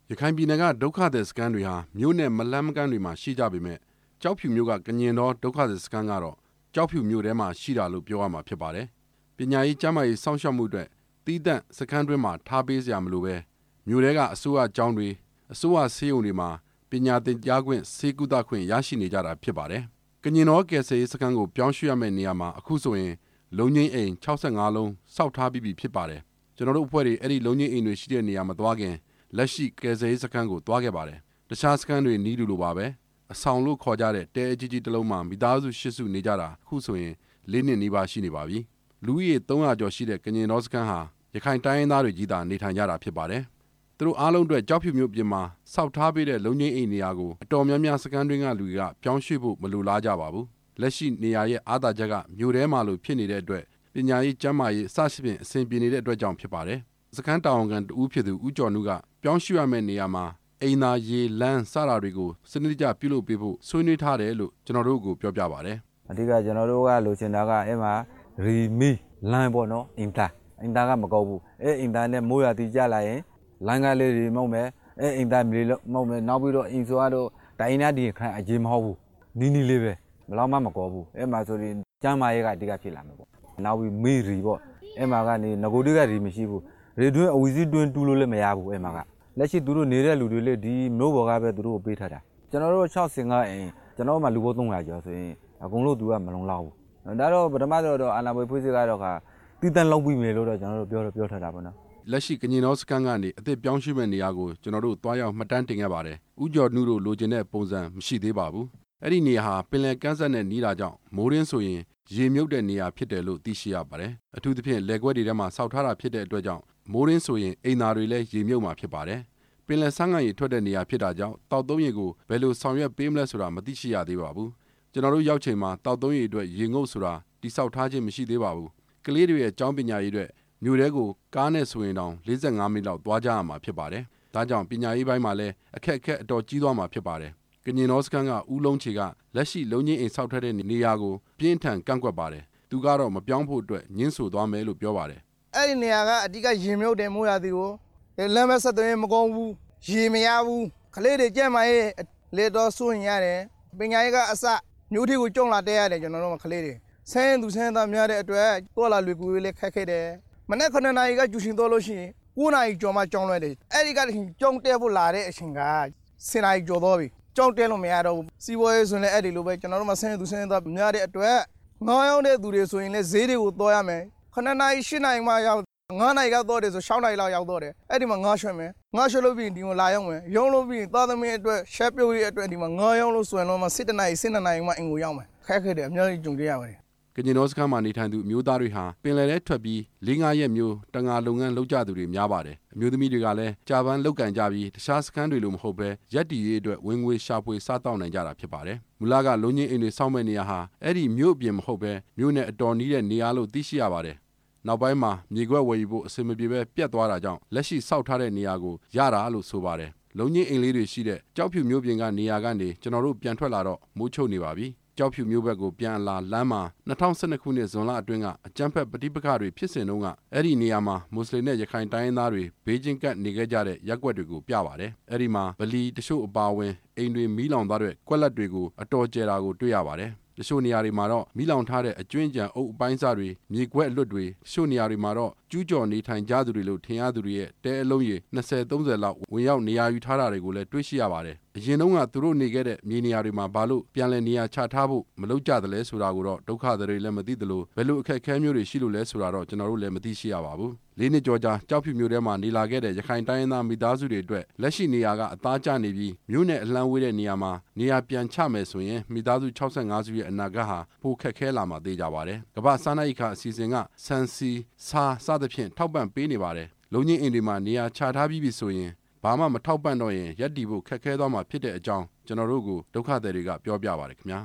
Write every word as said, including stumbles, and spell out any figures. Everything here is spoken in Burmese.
ရခိုင်ပြည်နယ်ကဒုက္ခသည်စခန်းတွေဟာမြို့နဲ့မလှမ်းမကမ်းတွေမှာရှိကြပေမဲ့ကျောက်ဖြူမြို့ကကညင်တော်ဒုက္ခသည်စခန်းကတော့ကျောက်ဖြူမြို့ထဲမှာရှိတာလို့ပြောရမှာဖြစ်ပါတယ်။ပညာရေးကျန်းမာရေးစောင့်ရှောက်မှုအတွက်တီးသန့်စခန်းတွင်းမှာထားပေးစရာမလိုပဲမြို့ထဲကအစိုးရကျောင်းတွေအစိုးရဆေးရုံတွေမှာပညာသင်ကြားခွင့်ဆေးကုသခွင့်ရရှိနေကြတာဖြစ်ပါတယ်။ကညင်တော်ကယ်ဆယ်ရေးစခန်းကိုပြောင်းရွှေ့ရမယ့်နေရာမှာအခုဆိုရင်လုံငင်းအိမ်၆၅လုံးစောက်ထားပြီးပြီဖြစ်ပါတယ်။ကျွန်တော်တို့အဖွဲ့တွေအဲ့ဒီလုံငင်းအိမ်တွေရှိတဲ့နေရာမှာသွားခင်လက်ရှိကယ်ဆယ်ရေးစခန်းကိုသွားခဲ့ပါတယ်။တခြားစခန်းတွေနီးတူလိုပါပဲအဆောင်လို့ခေါ်ကြတဲ့တဲအကြီးကြီးတစ်လုံးမှာမိသားစုရှစ်စုနေကြတာအခုဆိုရင်လေးနှစ်နီးပါးရှိနေပါပြီ။လူဦးရေသုံးရာကျော်ရှိတဲ့ကညင်တော်စခန်းဟာရခိုင်တိုင်းရင်းသားတွေကြီးသာနေထိုင်ကြတာဖြစ်ပါတယ်။သူတို့အားလုံးအတွက်ကြောက်ဖြူမြို့ပြင်မှာစောက်ထားပေးတဲ့လုံငင်းအိမ်နေရာကိုအတော်များများစခန်းတွင်းကလူတွေကပြောင်းရွှေ့ဖို့မလိုလားကြပါဘူး။လက်ရှိနေရာရဲ့အားသာချက်ကမြို့ထဲမှာလို့ဖြစ်နေတဲ့အတွက်ပညာရေးကျန်းမာရေးအစရှိဖြင့်အဆင်ပြေနေတဲ့အတွက်ကြောင့်ဖြစ်ပါတယ်။စခန်းတာဝန်ခံတဦးဖြစ်သူဦးကျော်နုကပြောင်းရွှေ့ရမယ့်နေရာမှာအိမ်သာရေလမ်းစတာတွေကိုစနစ်တကျပြုလုပ်ပေးဖို့ဆွေးနွေးထားတယ်လို့ကျွန်တော်တို့ကိုပြောပြပါတယ်အဓိကကျွန်တော်တို့ကလိုချင်တာကအဲ့မှာရီမီလမ်းပေါ့နော်အင်တာအင်တာကမကောက်ဘူးအဲ့အင်တာနဲ့မိုးရတီကြလာရင်လမ်းကလေးတွေမုံမယ်အဲ့အင်တာမီလို့မုံမယ်နောက်ပြီးတော့အင်ဆိုကတော့တိုင်းနာဒီခိုင်အကြီးမဟုတ်ဘူးနီးနီးလေးပဲဘလောက်မှမကောဘူးအဲ့မှာဆိုရင်ကျမ်းမာရေးကအဓိကဖြစ်လာမှာပေါ့နောက်ပြီးမီရီပေါ့အဲ့မှာကနေငကိုတွေကရီမရှိဘူးရေတွင်းအဝီစီတွင်းတူးလို့လည်းမရဘူးအဲ့မှာကလက်ရှိသူတို့နေတဲ့လူတွေလေဒီမျိုးပေါ်ကပဲသူတို့ကိုပေးထားတာကျွန်တော်တို့၆ဆင်ကအိမ်ကျွန်တော်မှလူပေါင်းသုံးရာကျော်ဆိုရင်အကုန်လုံးသူကမလုံလောက်ဘူးဒါတော့ပထမတော့အာနာဘွေဖွေးစစ်ကတော့ကတီးတန့်လောက်ပြီးမယ်လို့တော့ကျွန်တော်တို့ပြောတော့ပြောထားတာပေါ့နော်လက်ရှိကညင်တော်စခန်းကနေအသစ်ပြောင်းရွှေ့မဲ့နေရာကိုကျွန်တော်တို့တွားရောက်မှတ်တမ်းတင်ခဲ့ပါတယ်ဥကျော်နှုတို့လိုချင်တဲ့ပုံစံမရှိသေးပါဘူးအဲ့ဒီနေရာဟာပင်လယ်ကမ်းစပ်နဲ့နီးတာကြောင့်မိုးရင်းဆိုရင်ရေမြုပ်တဲ့နေရာဖြစ်တယ်လို့သိရှိရပါတယ်အထူးသဖြင့်လက်ကွက်တွေထဲမှာစောက်ထားတာဖြစ်တဲ့အတွက်ကြောင့်မိုးရင်းဆိုရင်အိမ်သာတွေလည်းရေမြုပ်မှာဖြစ်ပါတယ်ပင်လယ်ဆန်းငံရေထွက်တဲ့နေရာဖြစ်တာကြောင့်တောက်သုံးရေကိုဘယ်လိုဆောင်ရွက်ပေးမလဲဆိုတာမသိရှိရသေးပါဘူးကျွန်တော်တို့ရောက်ချိန်မှာတောက်သုံးရေအတွက်ရေငုပ်ဆိုတာတိစောက်ထားခြင်းမရှိသေးပါဘူးကလေးတွေရဲ့ကျောင်းပညာရေးအတွက်မြို့ထဲကိုကားနဲ့ဆိုရင်တောင်၄၅မိနစ်လောက်သွားကြရမှာဖြစ်ပါတယ်ဒါကြောင့်ပညာရေးပိုင်းမှာလည်းအခက်အခဲအတော်ကြီးသွားမှာဖြစ်ပါတယ်ကညင်တော်စခန်းကဦးလုံးချေကလက်ရှိလုံချင်းအိမ်ဆောက်ထားတဲ့နေရာကိုပြင်းထန်ကန့်ကွက်ပါတယ်သူကတော့မပြောင်းဖို့အတွက်ညှင်းဆိုသွားမယ်လို့ပြောပါတယ်အဲ့ဒီနေရာကအဓိကရင်မြုပ်တယ်မိုးရသည်ကိုလမ်းမဆက်သွင်းမကောင်းဘူးရေမရဘူးကလေးတွေကြက်မရဲ့လေတော်ဆိုရင်ရတယ်ပညာရေးကအစမျိုးထီကိုကြုံလာတဲ့ရတယ်ကျွန်တော်တို့ကကလေးတွေဆင်းသူဆင်းသားများတဲ့အတွက်တော့လာလွေကူလေးခက်ခဲတယ်မနေ့ခုနှစ်နာရီကကျူရှင်တော့လို့ရှိရင်ကိုးနာရီကျော်မှကြောင်းလွဲတယ်အဲ့ဒီကကြောင်းတဲဖို့လာတဲ့အချိန်ကစင်နာရီကျော်တော့ပြီကြောင်းတဲလို့မရတော့ဘူးစီးပွားရေးဆိုရင်လည်းအဲ့ဒီလိုပဲကျွန်တော်တို့မှဆင်းသူဆင်းသားများတဲ့အတွက်ငေါရောက်တဲ့သူတွေဆိုရင်လည်းဈေးတွေကိုတော့ရမယ်ခုနှစ်နာရီရှစ်နာရီမှရောက်ငါးနိုင်ကတော့တယ်ဆို၆နိုင်လောက်ရောက်တော့တယ်အဲ့ဒီမှာငါးရွှဲမယ်ငါးရွှဲလို့ပြီးရင်ဒီမှာလာရောက်မယ်ရုံးလို့ပြီးရင်သားသမီးအတွက်ရှက်ပြုတ်ရေးအတွက်ဒီမှာငါးရောက်လို့ဆိုရင်တော့မှစစ်တနိုင်စစ်တနိုင်မှအင်ကိုရောက်မယ်ခက်ခဲတယ်အများကြီးကြုံကြရပါတယ်ကညင်တော်စခန်းမှာနေထိုင်သူမျိုးသားတွေဟာပင်လယ်ထဲထွက်ပြီးလေးငါးရက်မျိုးတငါလုပ်ငန်းလုပ်ကြသူတွေများပါတယ်အမျိုးသမီးတွေကလည်းကြာပန်းလောက်ကန်ကြပြီးတခြားစခန်းတွေလိုမဟုတ်ပဲရက်တီရေးအတွက်ဝင်ငွေရှာဖွေစားတောက်နိုင်ကြတာဖြစ်ပါတယ်မူလကလုံချင်းအိမ်တွေစောင့်မဲ့နေရာဟာအဲ့ဒီမြို့အပြင်မဟုတ်ပဲမြို့နဲ့အတော်နီးတဲ့နေရာလို့သိရှိရပါတယ်နောက်ပိုင်းမှာမြေကွက်ဝယ်ယူဖို့အဆင်မပြေပဲပြတ်သွားတာကြောင့်လက်ရှိစောက်ထားတဲ့နေရာကိုရတာလို့ဆိုပါတယ်လုံချင်းအိမ်လေးတွေရှိတဲ့ကြောက်ဖြူမြို့ပြင်ကနေရာကနေကျွန်တော်တို့ပြန်ထွက်လာတော့မိုးချုပ်နေပါပြီကြောက်ဖြူမြို့ဘက်ကိုပြန်လာလမ်းမှာ၂၀၁၂ခုနှစ်ဇွန်လအတွင်းကအကြမ်းဖက်ပဋိပက္ခတွေဖြစ်စဉ်တုန်းကအဲ့ဒီနေရာမှာမွတ်စလင်နဲ့ရခိုင်တိုင်းရင်းသားတွေဘေးချင်းကပ်နေခဲ့ကြတဲ့ရပ်ကွက်တွေကိုပြပါတယ်အဲ့ဒီမှာဗလီတချို့အပါအဝင်အိမ်တွေမီးလောင်သွားတဲ့ကွက်လက်တွေကိုအတော်ကျဲတာကိုတွေ့ရပါတယ်တချို့နေရာတွေမှာတော့မီးလောင်ထားတဲ့အကျွင်းကြံအုပ်အပိုင်းစားတွေမြေကွက်အလွတ်တွေတချို့နေရာတွေမှာတော့ကျူးကျော်နေထိုင်ကြသူတွေလို့ထင်ရသူတွေရဲ့တဲအလုံးရေ၂၀ ၃၀လောက်ဝင်ရောက်နေရာယူထားတာတွေကိုလည်းတွေ့ရှိရပါတယ်အရင်တုန်းကသူတို့နေခဲ့တဲ့မြေနေရာတွေမှာဘာလို့ပြန်လည်နေရာချထားဖို့မလုပ်ကြသလဲဆိုတာကိုတော့ဒုက္ခတွေလည်းမသိသလိုဘယ်လိုအခက်အခဲမျိုးတွေရှိလို့လဲဆိုတာတော့ကျွန်တော်တို့လည်းမသိရှိရပါဘူးလေးနှစ်ကျော်ကြာကြောက်ဖြူမြို့ထဲမှာနေလာခဲ့တဲ့ရခိုင်တိုင်းရင်းသားမိသားစုတွေအတွက်လက်ရှိနေရာကအသားကျနေပြီးမြို့နယ်အလှမ်းဝေးတဲ့နေရာမှာနေရာပြန်ချမယ်ဆိုရင်မိသားစု၆၅စုရဲ့အနာဂတ်ဟာပိုခက်ခဲလာမှာသိကြပါတယ်ကမ္ဘာစားနပ်ရိက္ခာအစီအစဉ်ကဆန်စီဆားစသဖြင့်ထောက်ပံ့ပေးနေပါတယ်လုံချင်းအိမ်တွေမှာနေရာချထားပြီးပြီဆိုရင်ဘာမှမထောက်ပံ့တော့ရင်ရက်တီဖို့ခက်ခဲသွားမှာဖြစ်တဲ့အကြောင်းကျွန်တော်တို့ကိုဒုက္ခသည်တွေကပြောပြပါတယ်ခင်ဗျာ